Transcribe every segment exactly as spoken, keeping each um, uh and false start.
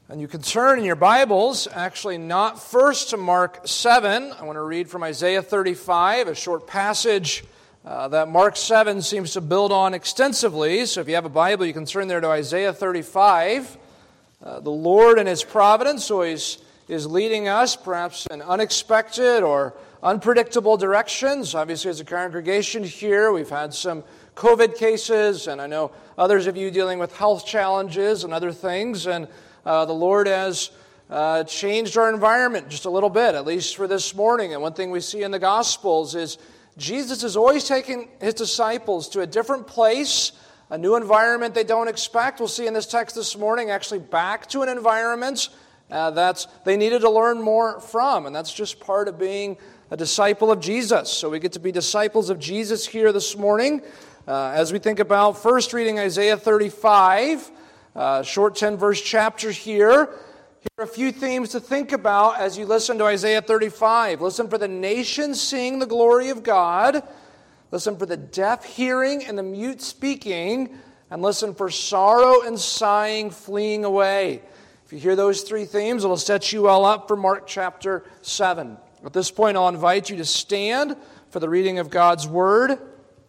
And you can turn in your Bibles, actually not first to Mark seven. I want to read from Isaiah thirty-five, a short passage uh, that Mark seven seems to build on extensively. So if you have a Bible, you can turn there to Isaiah thirty-five. Uh, the Lord in His providence always is leading us, perhaps in unexpected or unpredictable directions. Obviously, as a congregation here, we've had some COVID cases, and I know others of you dealing with health challenges and other things, and Uh, the Lord has uh, changed our environment just a little bit, at least for this morning. And one thing we see in the Gospels is Jesus is always taking His disciples to a different place, a new environment they don't expect. We'll see in this text this morning, actually back to an environment uh, that they needed to learn more from. And that's just part of being a disciple of Jesus. So we get to be disciples of Jesus here this morning. Uh, as we think about first reading Isaiah thirty-five, Uh, short ten-verse chapter here. Here are a few themes to think about as you listen to Isaiah thirty-five. Listen for the nations seeing the glory of God. Listen for the deaf hearing and the mute speaking. And listen for sorrow and sighing fleeing away. If you hear those three themes, it'll set you all up for Mark chapter seven. At this point, I'll invite you to stand for the reading of God's Word.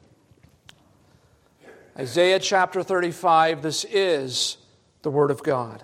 Isaiah chapter thirty-five, this is the Word of God.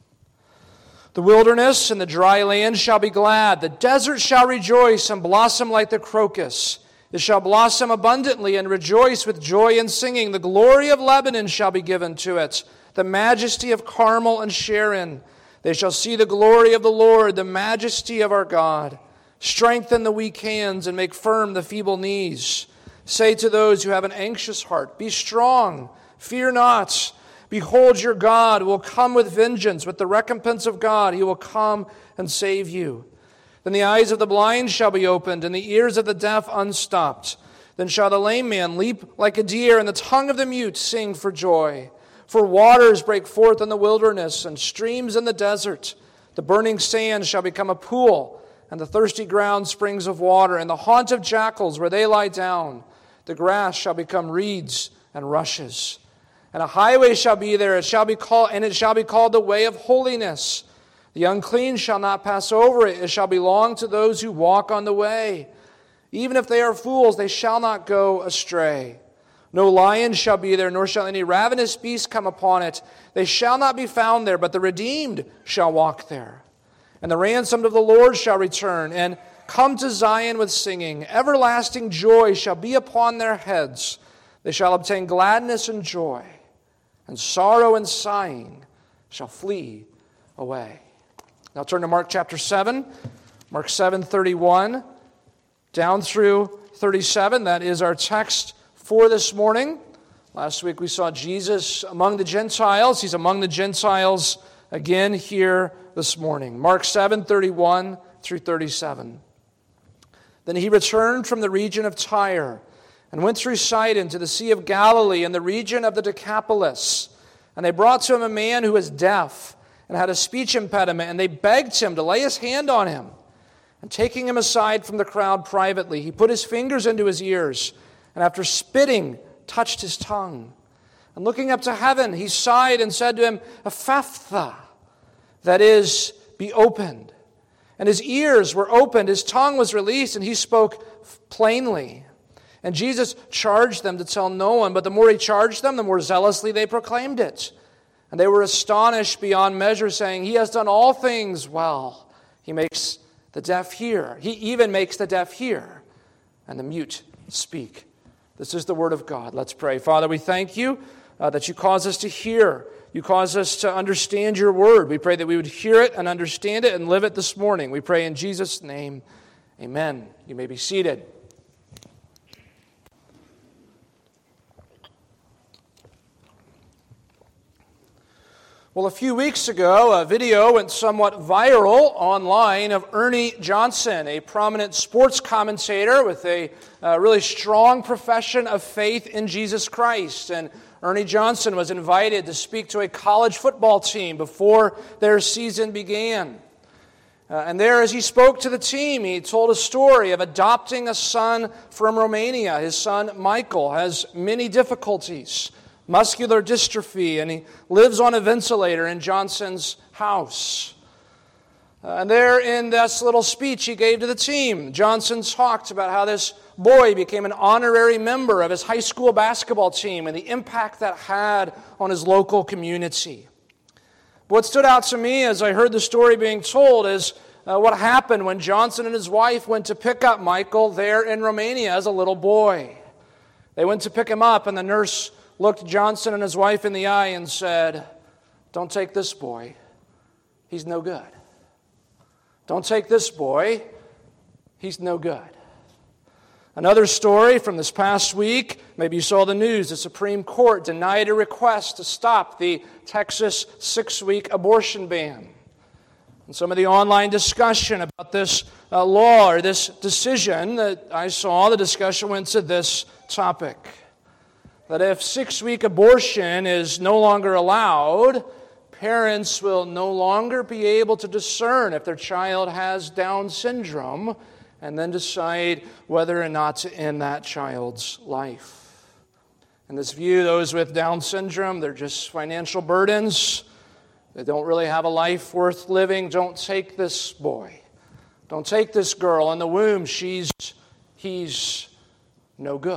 The wilderness and the dry land shall be glad. The desert shall rejoice and blossom like the crocus. It shall blossom abundantly and rejoice with joy and singing. The glory of Lebanon shall be given to it, the majesty of Carmel and Sharon. They shall see the glory of the Lord, the majesty of our God. Strengthen the weak hands and make firm the feeble knees. Say to those who have an anxious heart, be strong, fear not. Behold, your God will come with vengeance, with the recompense of God. He will come and save you. Then the eyes of the blind shall be opened, and the ears of the deaf unstopped. Then shall the lame man leap like a deer, and the tongue of the mute sing for joy. For waters break forth in the wilderness, and streams in the desert. The burning sand shall become a pool, and the thirsty ground springs of water, and the haunt of jackals where they lie down. The grass shall become reeds and rushes. And a highway shall be there, it shall be called, and it shall be called the way of holiness. The unclean shall not pass over it, it shall belong to those who walk on the way. Even if they are fools, they shall not go astray. No lion shall be there, nor shall any ravenous beast come upon it. They shall not be found there, but the redeemed shall walk there. And the ransomed of the Lord shall return, and come to Zion with singing. Everlasting joy shall be upon their heads. They shall obtain gladness and joy, and sorrow and sighing shall flee away. Now turn to Mark chapter seven. Mark seven, thirty-one, down through thirty-seven. That is our text for this morning. Last week we saw Jesus among the Gentiles. He's among the Gentiles again here this morning. Mark seven, thirty-one through thirty-seven. Then he returned from the region of Tyre and went through Sidon to the Sea of Galilee and the region of the Decapolis. And they brought to him a man who was deaf and had a speech impediment, and they begged him to lay his hand on him. And taking him aside from the crowd privately, he put his fingers into his ears, and after spitting, touched his tongue. And looking up to heaven, he sighed and said to him, Ephphatha, that is, be opened. And his ears were opened, his tongue was released, and he spoke plainly. And Jesus charged them to tell no one, but the more he charged them, the more zealously they proclaimed it. And they were astonished beyond measure, saying, He has done all things well. He makes the deaf hear. He even makes the deaf hear, and the mute speak. This is the word of God. Let's pray. Father, we thank you uh, that you cause us to hear. You cause us to understand your word. We pray that we would hear it and understand it and live it this morning. We pray in Jesus' name, amen. You may be seated. Well, a few weeks ago, a video went somewhat viral online of Ernie Johnson, a prominent sports commentator with a uh, really strong profession of faith in Jesus Christ. And Ernie Johnson was invited to speak to a college football team before their season began. Uh, and there, as he spoke to the team, he told a story of adopting a son from Romania. His son, Michael, has many difficulties, muscular dystrophy, and he lives on a ventilator in Johnson's house. Uh, and there in this little speech he gave to the team, Johnson talked about how this boy became an honorary member of his high school basketball team and the impact that had on his local community. What stood out to me as I heard the story being told is uh, what happened when Johnson and his wife went to pick up Michael there in Romania as a little boy. They went to pick him up, and the nurse looked Johnson and his wife in the eye and said, "Don't take this boy. He's no good. Don't take this boy. He's no good." Another story from this past week, maybe you saw the news, the Supreme Court denied a request to stop the Texas six-week abortion ban. And some of the online discussion about this uh, law or this decision that I saw, the discussion went to this topic. That if six-week abortion is no longer allowed, parents will no longer be able to discern if their child has Down syndrome and then decide whether or not to end that child's life. In this view, those with Down syndrome, they're just financial burdens. They don't really have a life worth living. Don't take this boy. Don't take this girl in the womb. She's, he's no good.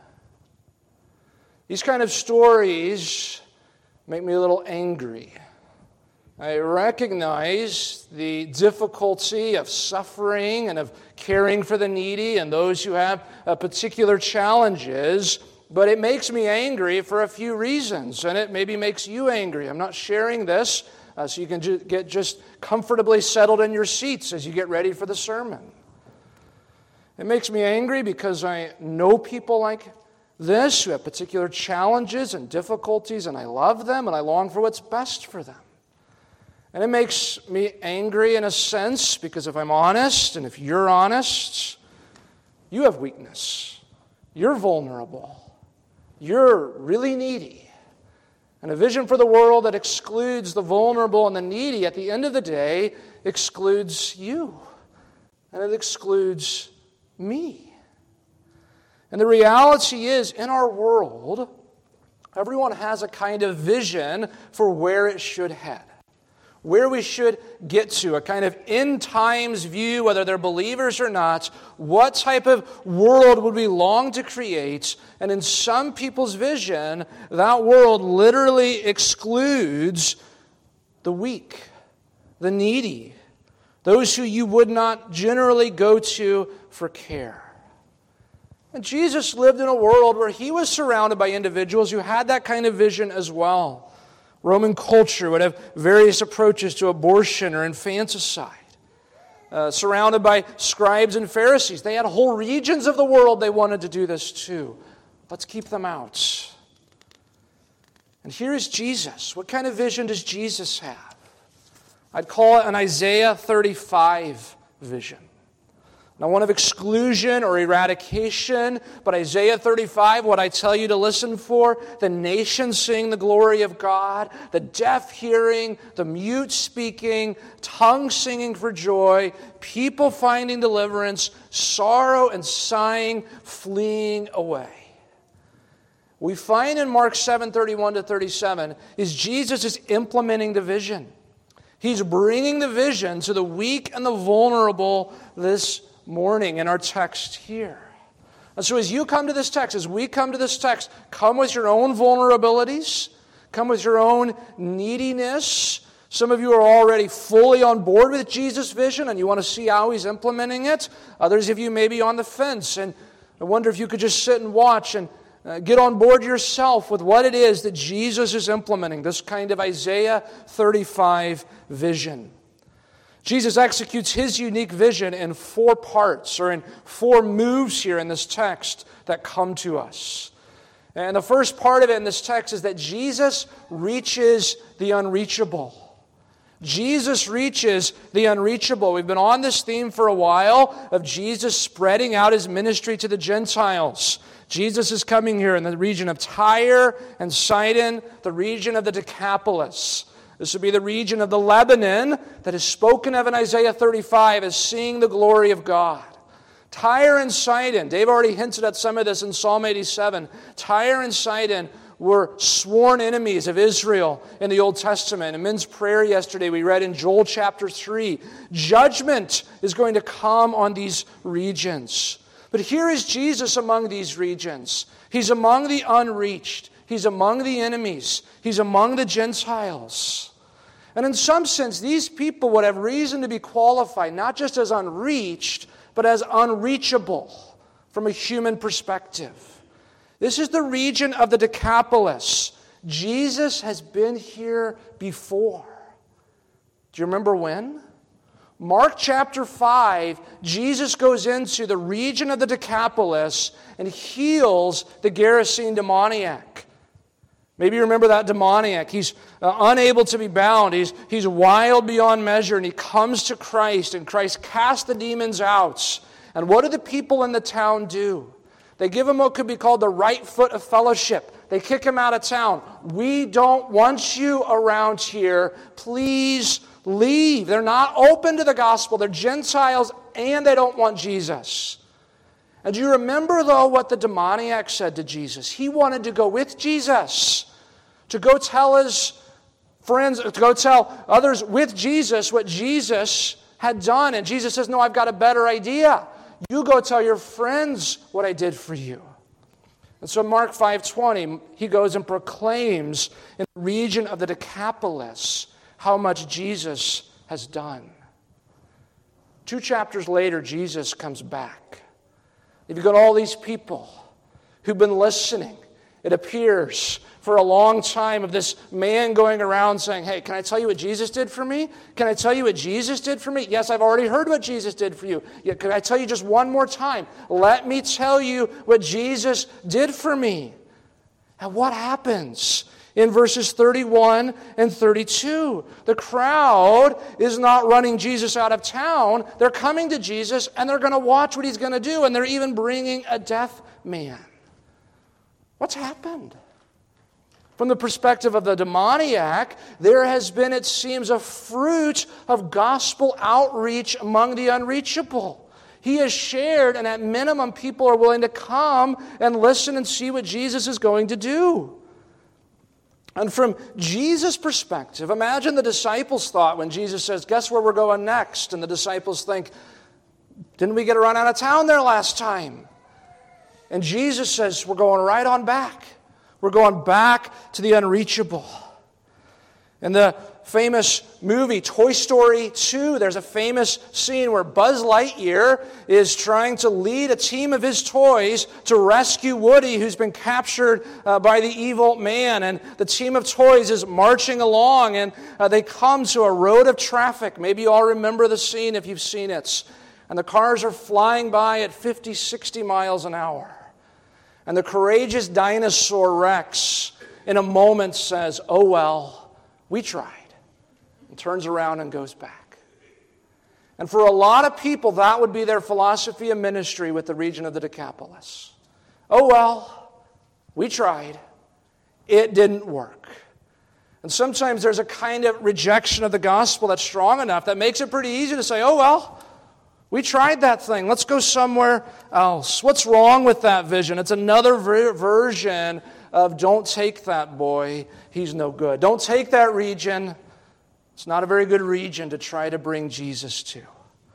These kind of stories make me a little angry. I recognize the difficulty of suffering and of caring for the needy and those who have uh, particular challenges, but it makes me angry for a few reasons, and it maybe makes you angry. I'm not sharing this uh, so you can ju- get just comfortably settled in your seats as you get ready for the sermon. It makes me angry because I know people like this who have particular challenges and difficulties, and I love them, and I long for what's best for them. And it makes me angry in a sense because if I'm honest, and if you're honest, you have weakness. You're vulnerable. You're really needy. And a vision for the world that excludes the vulnerable and the needy at the end of the day excludes you. And it excludes me. And the reality is, in our world, everyone has a kind of vision for where it should head. Where we should get to, a kind of end times view, whether they're believers or not, what type of world would we long to create? And in some people's vision, that world literally excludes the weak, the needy, those who you would not generally go to for care. And Jesus lived in a world where he was surrounded by individuals who had that kind of vision as well. Roman culture would have various approaches to abortion or infanticide. Uh, surrounded by scribes and Pharisees. They had whole regions of the world they wanted to do this too. Let's keep them out. And here is Jesus. What kind of vision does Jesus have? I'd call it an Isaiah thirty-five vision. Not one of exclusion or eradication, but Isaiah thirty-five, what I tell you to listen for, the nations sing the glory of God, the deaf hearing, the mute speaking, tongues singing for joy, people finding deliverance, sorrow and sighing fleeing away. We find in Mark seven, thirty-one to thirty-seven, is Jesus is implementing the vision. He's bringing the vision to the weak and the vulnerable this morning in our text here. And so as you come to this text, as we come to this text, come with your own vulnerabilities, come with your own neediness. Some of you are already fully on board with Jesus' vision and you want to see how he's implementing it. Others of you may be on the fence and I wonder if you could just sit and watch and uh, get on board yourself with what it is that Jesus is implementing, this kind of Isaiah thirty-five vision. Jesus executes his unique vision in four parts, or in four moves here in this text that come to us. And the first part of it in this text is that Jesus reaches the unreachable. Jesus reaches the unreachable. We've been on this theme for a while of Jesus spreading out his ministry to the Gentiles. Jesus is coming here in the region of Tyre and Sidon, the region of the Decapolis. This would be the region of the Lebanon that is spoken of in Isaiah thirty-five as seeing the glory of God. Tyre and Sidon, Dave already hinted at some of this in Psalm eighty-seven. Tyre and Sidon were sworn enemies of Israel in the Old Testament. In men's prayer yesterday, we read in Joel chapter three, judgment is going to come on these regions. But here is Jesus among these regions. He's among the unreached. He's among the enemies. He's among the Gentiles. And in some sense, these people would have reason to be qualified, not just as unreached, but as unreachable from a human perspective. This is the region of the Decapolis. Jesus has been here before. Do you remember when? Mark chapter five, Jesus goes into the region of the Decapolis and heals the Gerasene demoniac. Maybe you remember that demoniac. He's uh, unable to be bound. He's, he's wild beyond measure, and he comes to Christ, and Christ casts the demons out. And what do the people in the town do? They give him what could be called the right foot of fellowship. They kick him out of town. We don't want you around here. Please leave. They're not open to the gospel. They're Gentiles, and they don't want Jesus. And do you remember, though, what the demoniac said to Jesus? He wanted to go with Jesus, to go tell his friends, to go tell others with Jesus what Jesus had done. And Jesus says, no, I've got a better idea. You go tell your friends what I did for you. And so Mark five twenty, he goes and proclaims in the region of the Decapolis how much Jesus has done. Two chapters later, Jesus comes back. You've got all these people who've been listening, it appears, for a long time of this man going around saying, hey, can I tell you what Jesus did for me? Can I tell you what Jesus did for me? Yes, I've already heard what Jesus did for you. Yeah, can I tell you just one more time? Let me tell you what Jesus did for me. And what happens? In verses thirty-one and thirty-two, the crowd is not running Jesus out of town. They're coming to Jesus, and they're going to watch what he's going to do, and they're even bringing a deaf man. What's happened? From the perspective of the demoniac, there has been, it seems, a fruit of gospel outreach among the unreachable. He has shared, and at minimum, people are willing to come and listen and see what Jesus is going to do. And from Jesus' perspective, imagine the disciples' thought when Jesus says, guess where we're going next? And the disciples think, didn't we get run out of town there last time? And Jesus says, we're going right on back. We're going back to the unreachable. In the famous movie Toy Story two, there's a famous scene where Buzz Lightyear is trying to lead a team of his toys to rescue Woody, who's been captured uh, by the evil man. And the team of toys is marching along, and uh, they come to a road of traffic. Maybe you all remember the scene if you've seen it. And the cars are flying by at fifty, sixty miles an hour. And the courageous dinosaur Rex, in a moment, says, oh well, we tried. And turns around and goes back. And for a lot of people, that would be their philosophy of ministry with the region of the Decapolis. Oh well, we tried. It didn't work. And sometimes there's a kind of rejection of the gospel that's strong enough that makes it pretty easy to say, oh well, we tried that thing. Let's go somewhere else. What's wrong with that vision? It's another ver- version of don't take that boy. He's no good. Don't take that region. It's not a very good region to try to bring Jesus to.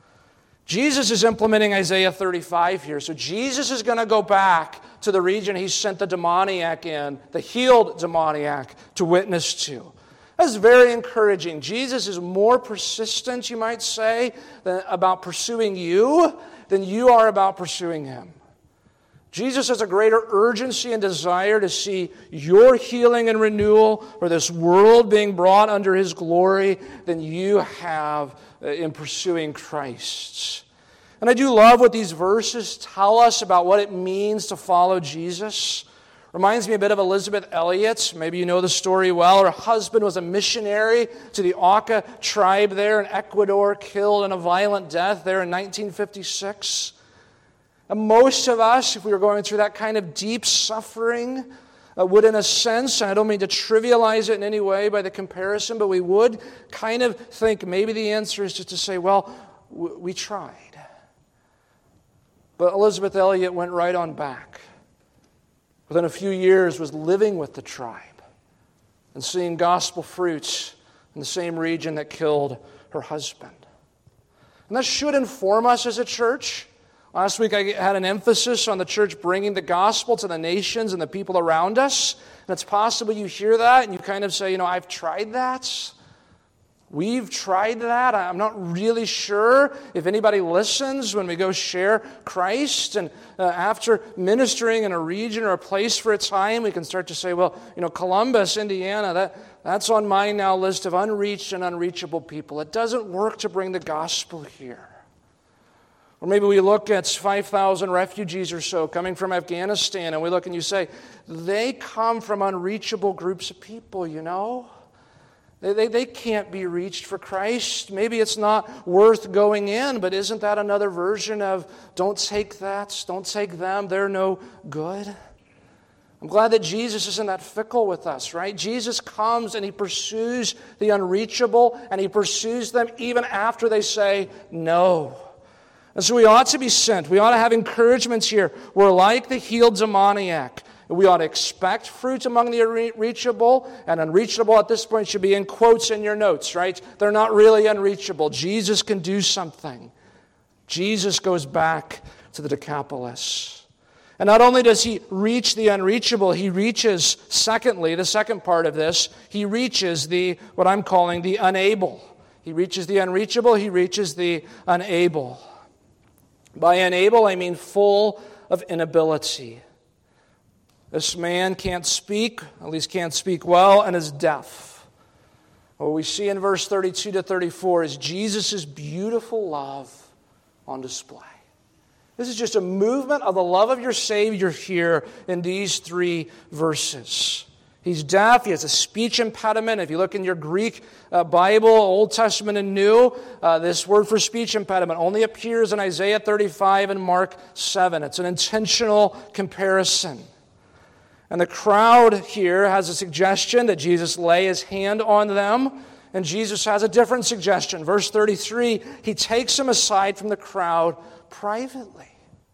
Jesus is implementing Isaiah thirty-five here. So Jesus is going to go back to the region he sent the demoniac in, the healed demoniac, to witness to. That's very encouraging. Jesus is more persistent, you might say, than, about pursuing you than you are about pursuing him. Jesus has a greater urgency and desire to see your healing and renewal or this world being brought under his glory than you have in pursuing Christ. And I do love what these verses tell us about what it means to follow Jesus. Reminds me a bit of Elisabeth Elliot. Maybe you know the story well. Her husband was a missionary to the Auca tribe there in Ecuador, killed in a violent death there in nineteen fifty-six. And most of us, if we were going through that kind of deep suffering, uh, would in a sense, and I don't mean to trivialize it in any way by the comparison, but we would kind of think maybe the answer is just to say, well, w- we tried. But Elisabeth Elliot went right on back. within a few years was living with the tribe and seeing gospel fruits in the same region that killed her husband. And that should inform us as a church. Last week I had an emphasis on the church bringing the gospel to the nations and the people around us. And it's possible you hear that and you kind of say, you know, I've tried that. We've tried that. I'm not really sure if anybody listens when we go share Christ. And uh, after ministering in a region or a place for a time, we can start to say, well, you know, Columbus, Indiana, that, that's on my now list of unreached and unreachable people. It doesn't work to bring the gospel here. Or maybe we look at five thousand refugees or so coming from Afghanistan, and we look and you say, they come from unreachable groups of people, you know. They, they, they can't be reached for Christ. Maybe it's not worth going in, but isn't that another version of don't take that, don't take them, they're no good? I'm glad that Jesus isn't that fickle with us, right? Jesus comes and He pursues the unreachable, and He pursues them even after they say no. And so we ought to be sent. We ought to have encouragements here. We're like the healed demoniac. We ought to expect fruit among the unreachable, and unreachable at this point should be in quotes in your notes, right? They're not really unreachable. Jesus can do something. Jesus goes back to the Decapolis. And not only does He reach the unreachable, He reaches, secondly, the second part of this, He reaches the, what I'm calling the unable. He reaches the unreachable, He reaches the unable. By unable, I mean full of inability. This man can't speak, at least can't speak well, and is deaf. What we see in verse thirty-two to thirty-four is Jesus' beautiful love on display. This is just a movement of the love of your Savior here in these three verses. He's deaf. He has a speech impediment. If you look in your Greek uh, Bible, Old Testament and New, uh, this word for speech impediment only appears in Isaiah thirty-five and Mark seven. It's an intentional comparison. And the crowd here has a suggestion that Jesus lay His hand on them. And Jesus has a different suggestion. Verse thirty-three, He takes him aside from the crowd privately.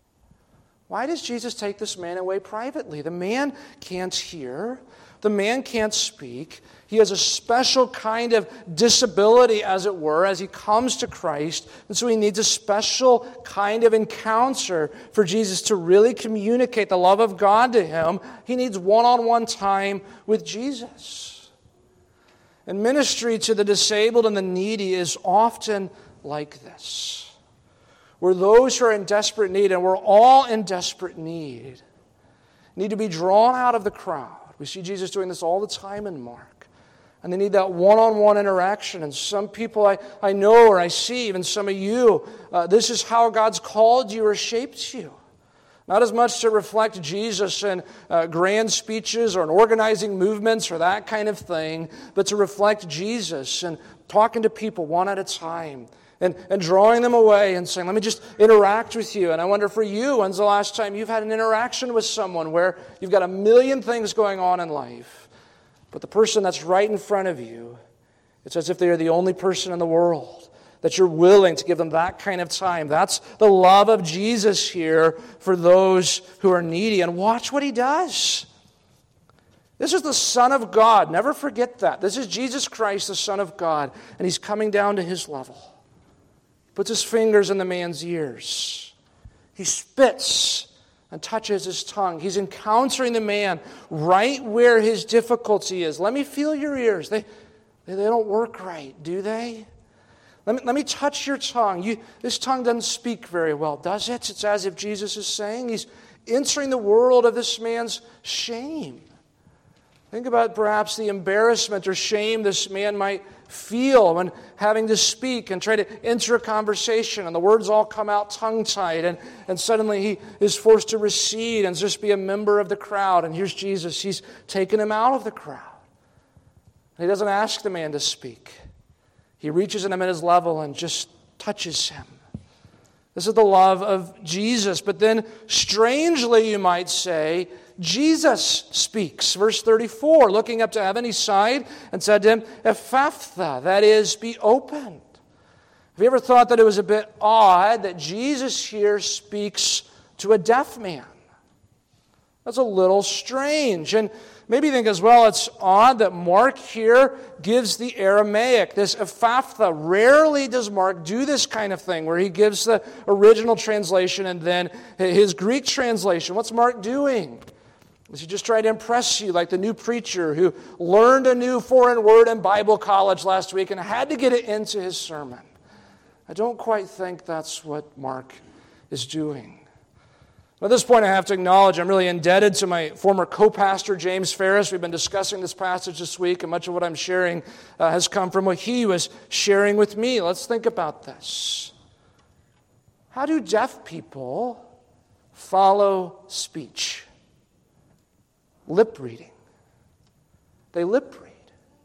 Why does Jesus take this man away privately? The man can't hear. The man can't speak. He has a special kind of disability, as it were, as he comes to Christ. And so he needs a special kind of encounter for Jesus to really communicate the love of God to him. He needs one-on-one time with Jesus. And ministry to the disabled and the needy is often like this. Where those who are in desperate need, and we're all in desperate need, need to be drawn out of the crowd. We see Jesus doing this all the time in Mark. And they need that one-on-one interaction. And some people I, I know or I see, even some of you, uh, this is how God's called you or shaped you. Not as much to reflect Jesus in uh, grand speeches or in organizing movements or that kind of thing, but to reflect Jesus and talking to people one at a time. And, and drawing them away and saying, let me just interact with you. And I wonder for you, when's the last time you've had an interaction with someone where you've got a million things going on in life, but the person that's right in front of you, it's as if they are the only person in the world, that you're willing to give them that kind of time. That's the love of Jesus here for those who are needy. And watch what He does. This is the Son of God. Never forget that. This is Jesus Christ, the Son of God, and He's coming down to His level. Puts His fingers in the man's ears. He spits and touches his tongue. He's encountering the man right where his difficulty is. Let me feel your ears. They, they, they don't work right, do they? Let me, let me touch your tongue. You, this tongue doesn't speak very well, does it? It's as if Jesus is saying. He's entering the world of this man's shame. Think about perhaps the embarrassment or shame this man might feel when having to speak and try to enter a conversation, and the words all come out tongue-tied, and, and suddenly he is forced to recede and just be a member of the crowd. And here's Jesus. He's taken him out of the crowd. And He doesn't ask the man to speak. He reaches him at his level and just touches him. This is the love of Jesus. But then, strangely, you might say, Jesus speaks. Verse thirty-four, looking up to heaven, He sighed and said to him, Ephphatha, that is, be opened. Have you ever thought that it was a bit odd that Jesus here speaks to a deaf man? That's a little strange. And maybe you think as well, it's odd that Mark here gives the Aramaic, this Ephphatha. Rarely does Mark do this kind of thing where he gives the original translation and then his Greek translation. What's Mark doing? Is he just trying to impress you like the new preacher who learned a new foreign word in Bible college last week and had to get it into his sermon? I don't quite think that's what Mark is doing. At this point, I have to acknowledge I'm really indebted to my former co-pastor, James Ferris. We've been discussing this passage this week, and much of what I'm sharing uh, has come from what he was sharing with me. Let's think about this. How do deaf people follow speech? Lip reading. They lip read.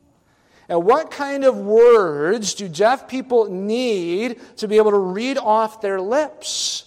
And what kind of words do deaf people need to be able to read off their lips?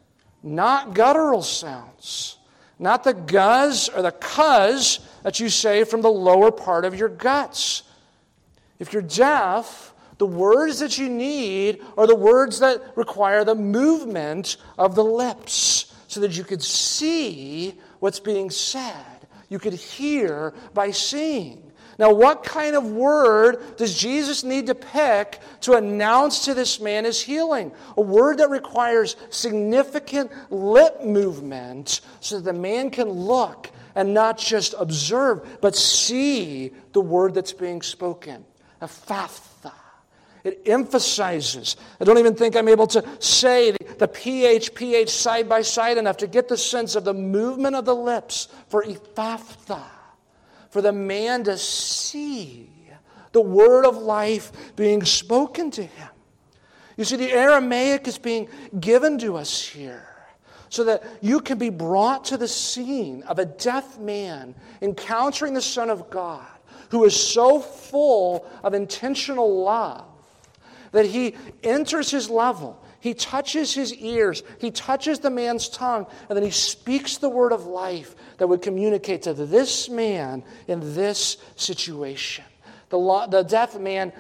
Not guttural sounds. Not the guzz or the cuz that you say from the lower part of your guts. If you're deaf, the words that you need are the words that require the movement of the lips so that you could see what's being said. You could hear by seeing. Now, what kind of word does Jesus need to pick to announce to this man his healing? A word that requires significant lip movement so that the man can look and not just observe, but see the word that's being spoken. Ephphatha. It emphasizes. I don't even think I'm able to say the, the P H, P H side by side enough to get the sense of the movement of the lips for Ephphatha. For the man to see the word of life being spoken to him. You see, the Aramaic is being given to us here so that you can be brought to the scene of a deaf man encountering the Son of God who is so full of intentional love that he enters his level. He touches his ears. He touches the man's tongue. And then he speaks the word of life that would communicate to this man in this situation. The, the deaf man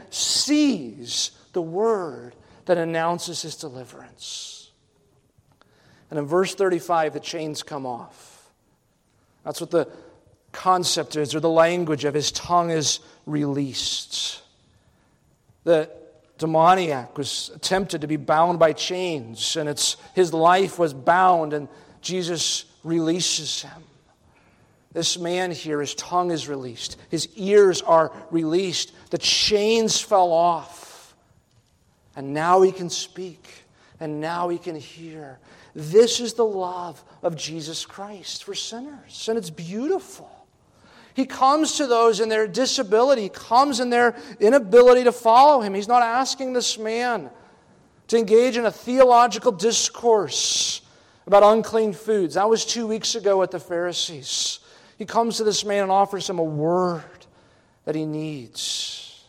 sees the word that announces his deliverance. And in verse thirty-five, the chains come off. That's what the concept is, or the language of his tongue is released. The demoniac was tempted to be bound by chains, and it's his life was bound, and Jesus releases him. This man here, his tongue is released. His ears are released. The chains fell off. And now he can speak. And now he can hear. This is the love of Jesus Christ for sinners. And it's beautiful. He comes to those in their disability. He comes in their inability to follow him. He's not asking this man to engage in a theological discourse about unclean foods. That was two weeks ago at the Pharisees. He comes to this man and offers him a word that he needs.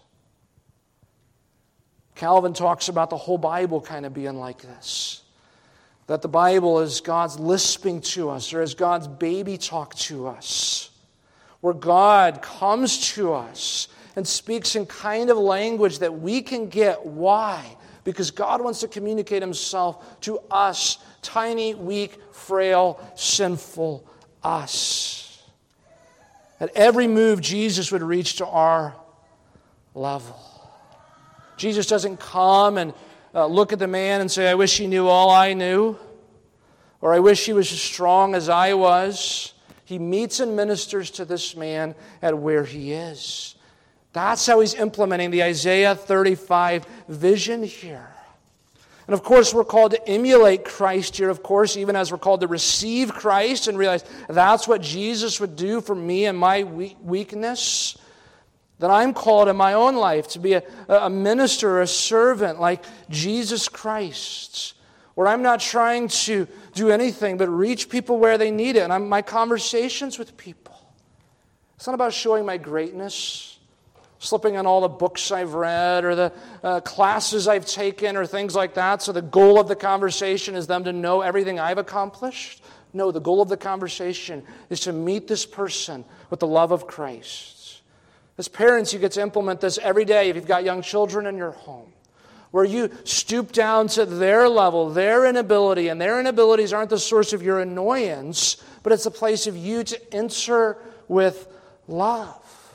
Calvin talks about the whole Bible kind of being like this. That the Bible is God's lisping to us, or is God's baby talk to us. Where God comes to us and speaks in kind of language that we can get. Why? Because God wants to communicate himself to us, tiny, weak, frail, sinful us. At every move, Jesus would reach to our level. Jesus doesn't come and uh, look at the man and say, I wish he knew all I knew, or I wish he was as strong as I was. He meets and ministers to this man at where he is. That's how he's implementing the Isaiah thirty-five vision here. And of course, we're called to emulate Christ here, of course, even as we're called to receive Christ and realize that's what Jesus would do for me and my weakness. Then I'm called in my own life to be a, a minister, a servant like Jesus Christ, where I'm not trying to do anything but reach people where they need it. And I'm, my conversations with people, it's not about showing my greatness, slipping on all the books I've read or the uh, classes I've taken or things like that. So the goal of the conversation is them to know everything I've accomplished. No, the goal of the conversation is to meet this person with the love of Christ. As parents, you get to implement this every day if you've got young children in your home. where you stoop down to their level, their inability, and their inabilities aren't the source of your annoyance, but it's a place of you to enter with love.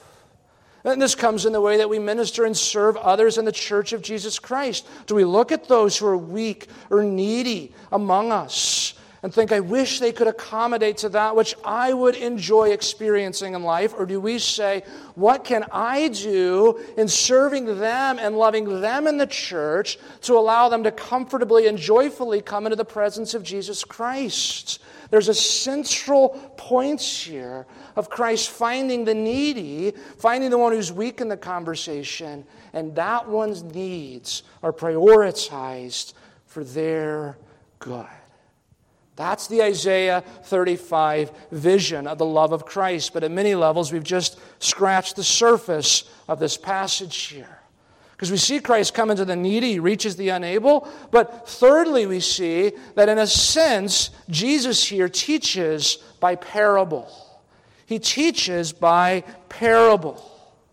And this comes in the way that we minister and serve others in the church of Jesus Christ. Do we look at those who are weak or needy among us and think, I wish they could accommodate to that which I would enjoy experiencing in life? Or do we say, what can I do in serving them and loving them in the church to allow them to comfortably and joyfully come into the presence of Jesus Christ? There's a central point here of Christ finding the needy, finding the one who's weak in the conversation, and that one's needs are prioritized for their good. That's the Isaiah thirty-five vision of the love of Christ. But at many levels, we've just scratched the surface of this passage here. Because we see Christ come into the needy, reaches the unable. But thirdly, we see that in a sense, Jesus here teaches by parable. He teaches by parable.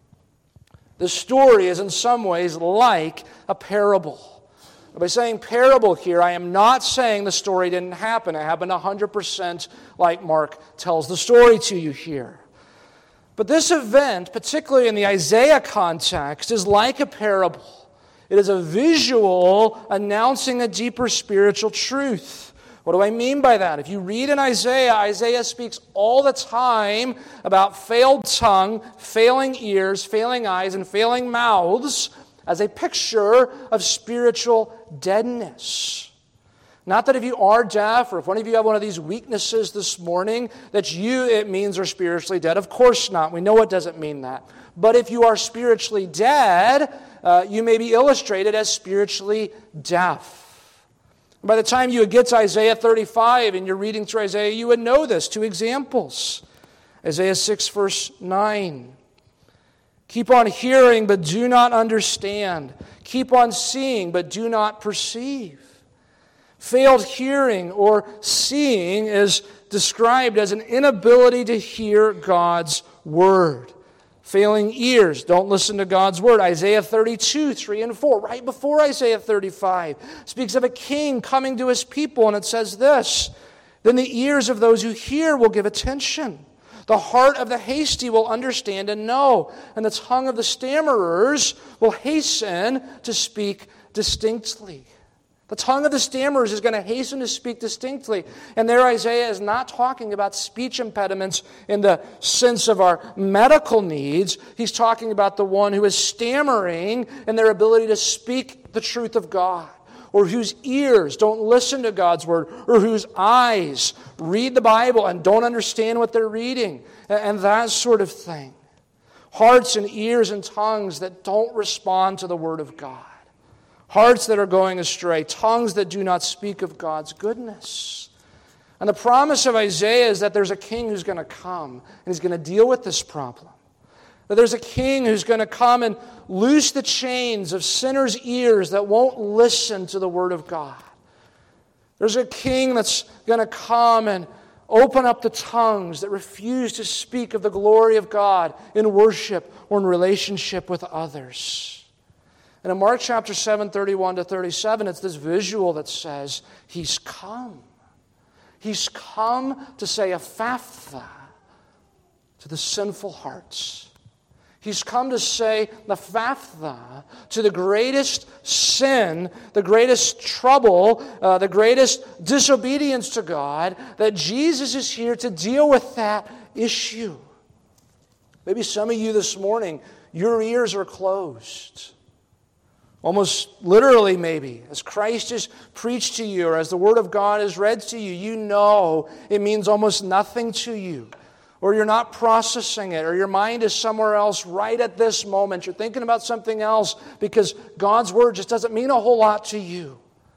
The story is in some ways like a parable. By saying parable here, I am not saying the story didn't happen. It happened one hundred percent like Mark tells the story to you here. But this event, particularly in the Isaiah context, is like a parable. It is a visual announcing a deeper spiritual truth. What do I mean by that? If you read in Isaiah, Isaiah speaks all the time about failed tongue, failing ears, failing eyes, and failing mouths as a picture of spiritual deadness. Not that if you are deaf or if one of you have one of these weaknesses this morning, that you, it means, are spiritually dead. Of course not. We know it doesn't mean that. But if you are spiritually dead, uh, you may be illustrated as spiritually deaf. By the time you would get to Isaiah thirty-five and you're reading through Isaiah, you would know this. Two examples. Isaiah six, verse nine. Keep on hearing, but do not understand. Keep on seeing, but do not perceive. Failed hearing or seeing is described as an inability to hear God's word. Failing ears, don't listen to God's word. Isaiah thirty-two, three and four, right before Isaiah thirty-five, speaks of a king coming to his people, and it says this, then the ears of those who hear will give attention. The heart of the hasty will understand and know, and the tongue of the stammerers will hasten to speak distinctly. The tongue of the stammerers is going to hasten to speak distinctly. And there Isaiah is not talking about speech impediments in the sense of our medical needs. He's talking about the one who is stammering in their ability to speak the truth of God, or whose ears don't listen to God's word, or whose eyes read the Bible and don't understand what they're reading, and that sort of thing. Hearts and ears and tongues that don't respond to the word of God. Hearts that are going astray, tongues that do not speak of God's goodness. And the promise of Isaiah is that there's a king who's going to come, and he's going to deal with this problem. That there's a king who's going to come and loose the chains of sinners' ears that won't listen to the word of God. There's a king that's going to come and open up the tongues that refuse to speak of the glory of God in worship or in relationship with others. And in Mark chapter seven, thirty-one to thirty-seven, it's this visual that says, He's come. He's come to say Ephphatha to the sinful hearts. He's come to say Ephphatha to the greatest sin, the greatest trouble, uh, the greatest disobedience to God, that Jesus is here to deal with that issue. Maybe some of you this morning, your ears are closed. Almost literally maybe. As Christ is preached to you or as the Word of God is read to you, you know it means almost nothing to you. Or you're not processing it, or your mind is somewhere else right at this moment. You're thinking about something else because God's Word just doesn't mean a whole lot to you.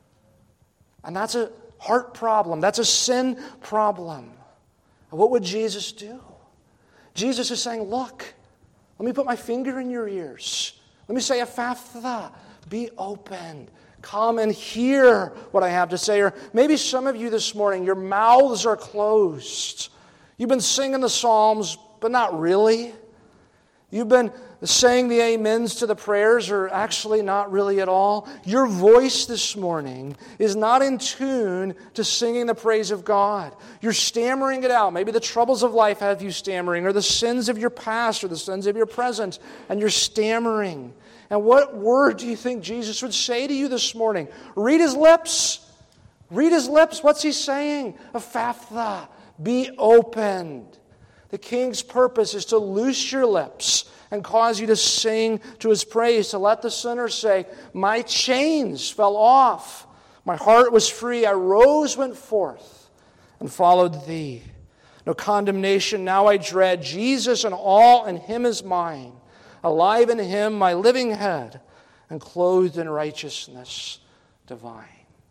And that's a heart problem. That's a sin problem. And what would Jesus do? Jesus is saying, look, let me put my finger in your ears. Let me say Ephphatha. Be open. Come and hear what I have to say. Or maybe some of you this morning, your mouths are closed. You've been singing the Psalms, but not really. You've been saying the amens to the prayers, or actually not really at all. Your voice this morning is not in tune to singing the praise of God. You're stammering it out. Maybe the troubles of life have you stammering, or the sins of your past, or the sins of your present, and you're stammering. And what word do you think Jesus would say to you this morning? Read his lips. Read his lips. What's he saying? Ephphatha, be opened. The King's purpose is to loose your lips and cause you to sing to his praise, to let the sinner say, my chains fell off. My heart was free. I rose, went forth, and followed thee. No condemnation now I dread. Jesus and all in him is mine. Alive in him, my living head, and clothed in righteousness divine.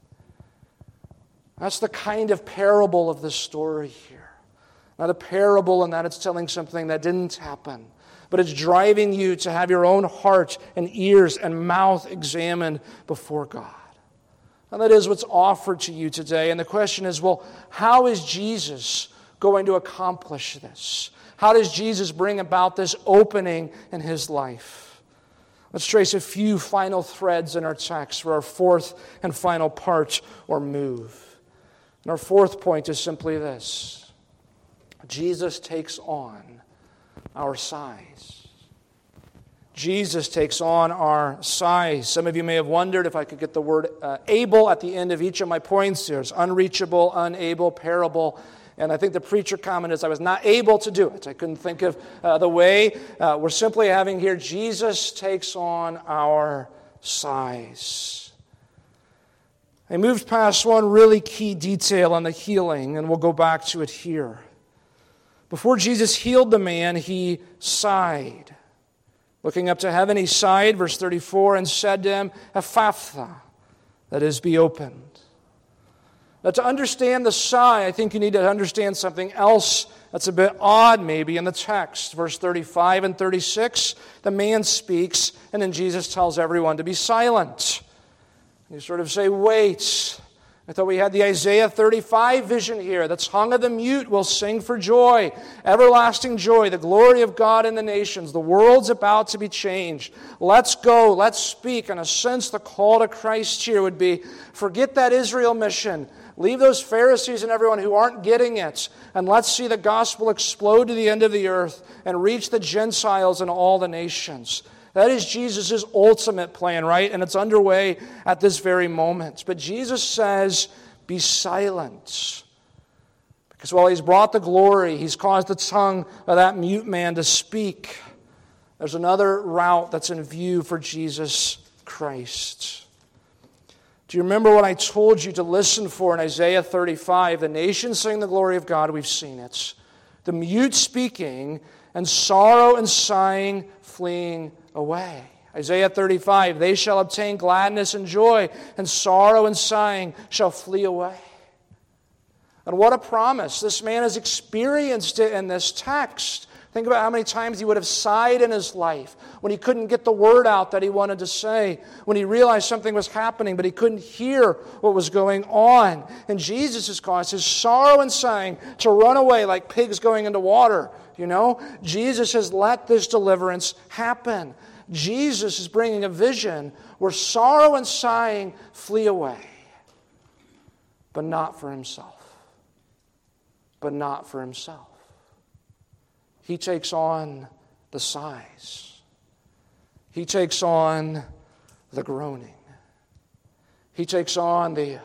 That's the kind of parable of this story here. Not a parable in that it's telling something that didn't happen, but it's driving you to have your own heart and ears and mouth examined before God. And that is what's offered to you today. And the question is, well, how is Jesus going to accomplish this? How does Jesus bring about this opening in his life? Let's trace a few final threads in our text for our fourth and final part or move. And our fourth point is simply this: Jesus takes on our size. Jesus takes on our size. Some of you may have wondered if I could get the word uh, able at the end of each of my points. There's unreachable, unable, parable. And I think the preacher commented, I was not able to do it. I couldn't think of uh, the way. Uh, we're simply having here, Jesus takes on our size. I moved past one really key detail on the healing, and we'll go back to it here. Before Jesus healed the man, he sighed. Looking up to heaven, he sighed, verse thirty-four, and said to him, Ephphatha, that is, be opened. Now, to understand the sigh, I think you need to understand something else that's a bit odd maybe in the text. Verse thirty-five and thirty-six, the man speaks, and then Jesus tells everyone to be silent. You sort of say, wait. I thought we had the Isaiah thirty-five vision here. The tongue of the mute will sing for joy. Everlasting joy, the glory of God in the nations. The world's about to be changed. Let's go, let's speak. In a sense, the call to Christ here would be, forget that Israel mission. Leave those Pharisees and everyone who aren't getting it. And let's see the gospel explode to the end of the earth and reach the Gentiles and all the nations. That is Jesus' ultimate plan, right? And it's underway at this very moment. But Jesus says, be silent. Because while he's brought the glory, he's caused the tongue of that mute man to speak. There's another route that's in view for Jesus Christ. Do you remember what I told you to listen for in Isaiah thirty-five? The nations sing the glory of God, we've seen it. The mute speaking, and sorrow and sighing fleeing away. Isaiah thirty-five, they shall obtain gladness and joy, and sorrow and sighing shall flee away. And what a promise. This man has experienced it in this text. Think about how many times he would have sighed in his life when he couldn't get the word out that he wanted to say, when he realized something was happening, but he couldn't hear what was going on. And Jesus has caused his sorrow and sighing to run away like pigs going into water. You know, Jesus has let this deliverance happen. Jesus is bringing a vision where sorrow and sighing flee away, but not for himself. But not for himself. He takes on the sighs. He takes on the groaning. He takes on the,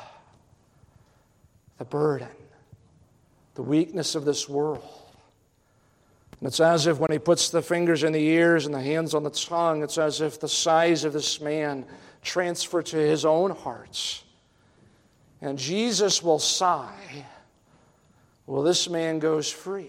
the burden, the weakness of this world. And it's as if when he puts the fingers in the ears and the hands on the tongue, it's as if the sighs of this man transfer to his own heart. And Jesus will sigh. Well, this man goes free.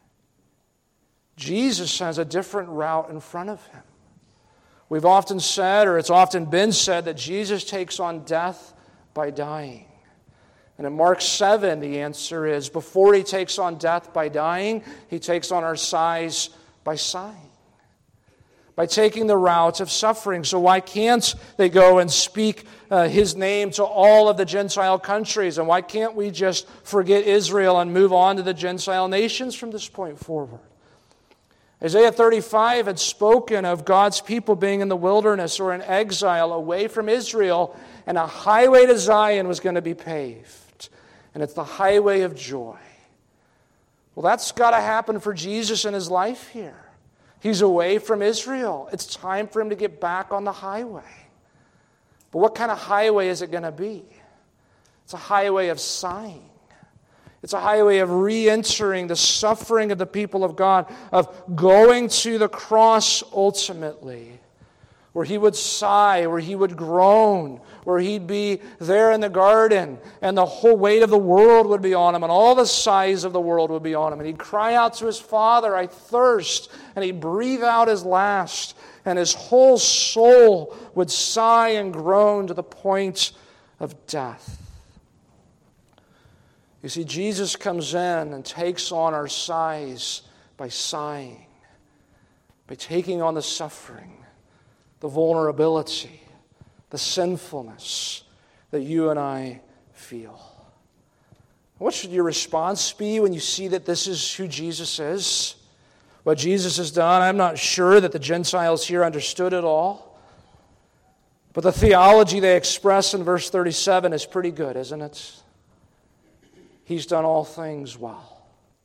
Jesus has a different route in front of him. We've often said, or it's often been said, that Jesus takes on death by dying. And in Mark seven, the answer is, before he takes on death by dying, he takes on our sighs by sighing, by taking the route of suffering. So why can't they go and speak uh, his name to all of the Gentile countries? And why can't we just forget Israel and move on to the Gentile nations from this point forward? Isaiah thirty-five had spoken of God's people being in the wilderness or in exile away from Israel, and a highway to Zion was going to be paved. And it's the highway of joy. Well, that's got to happen for Jesus in his life here. He's away from Israel. It's time for him to get back on the highway. But what kind of highway is it going to be? It's a highway of sighing. It's a highway of re-entering the suffering of the people of God, of going to the cross ultimately, where he would sigh, where he would groan, where he'd be there in the garden, and the whole weight of the world would be on him, and all the sighs of the world would be on him. And he'd cry out to his Father, I thirst, and he'd breathe out his last, and his whole soul would sigh and groan to the point of death. You see, Jesus comes in and takes on our sighs by sighing, by taking on the suffering, the vulnerability, the sinfulness that you and I feel. What should your response be when you see that this is who Jesus is? What Jesus has done, I'm not sure that the Gentiles here understood it all. But the theology they express in verse thirty-seven is pretty good, isn't it? He's done all things well.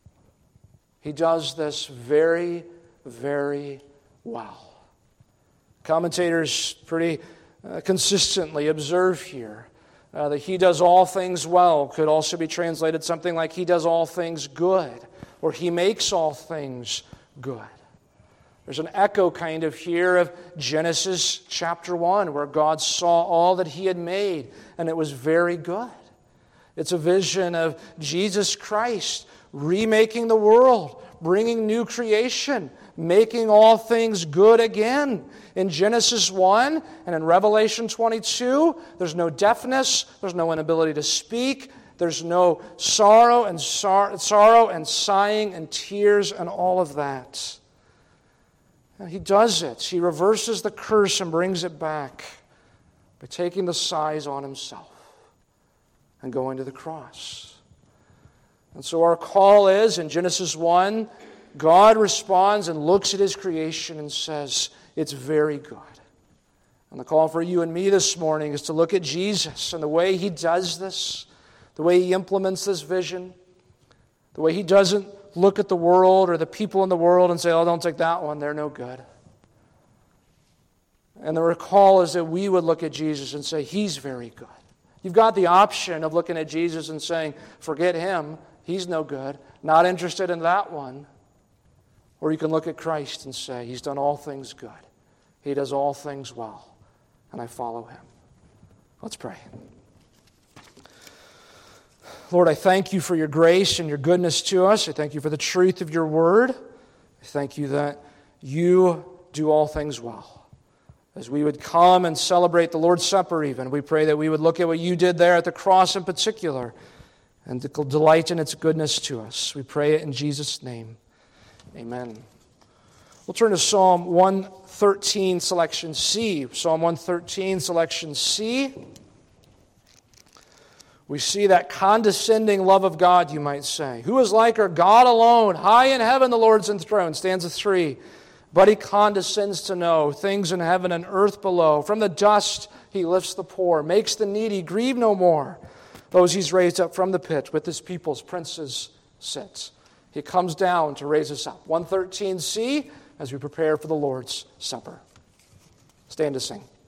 He does this very, very well. Commentators pretty uh, consistently observe here uh, that he does all things well could also be translated something like he does all things good, or he makes all things good. There's an echo kind of here of Genesis chapter one, where God saw all that he had made, and it was very good. It's a vision of Jesus Christ remaking the world, bringing new creation, making all things good again. In Genesis one and in Revelation twenty-two, there's no deafness, there's no inability to speak, there's no sorrow and sor- sorrow and sighing and tears and all of that. And he does it. He reverses the curse and brings it back by taking the sighs on himself and going to the cross. And so our call is, in Genesis one, God responds and looks at his creation and says, it's very good. And the call for you and me this morning is to look at Jesus and the way he does this, the way he implements this vision, the way he doesn't look at the world or the people in the world and say, oh, don't take that one, they're no good. And the recall is that we would look at Jesus and say, he's very good. You've got the option of looking at Jesus and saying, forget him, he's no good, not interested in that one. Or you can look at Christ and say, he's done all things good. He does all things well, and I follow him. Let's pray. Lord, I thank you for your grace and your goodness to us. I thank you for the truth of your word. I thank you that you do all things well. As we would come and celebrate the Lord's Supper even, we pray that we would look at what you did there at the cross in particular and delight in its goodness to us. We pray it in Jesus' name. Amen. We'll turn to Psalm one thirteen, selection C. Psalm one thirteen, selection C. We see that condescending love of God, you might say. Who is like our God alone? High in heaven the Lord's enthroned. Stanza three. But he condescends to know things in heaven and earth below. From the dust he lifts the poor, makes the needy grieve no more. Those he's raised up from the pit, with his people's princes sit. He comes down to raise us up. one thirteen C, as we prepare for the Lord's Supper. Stand to sing.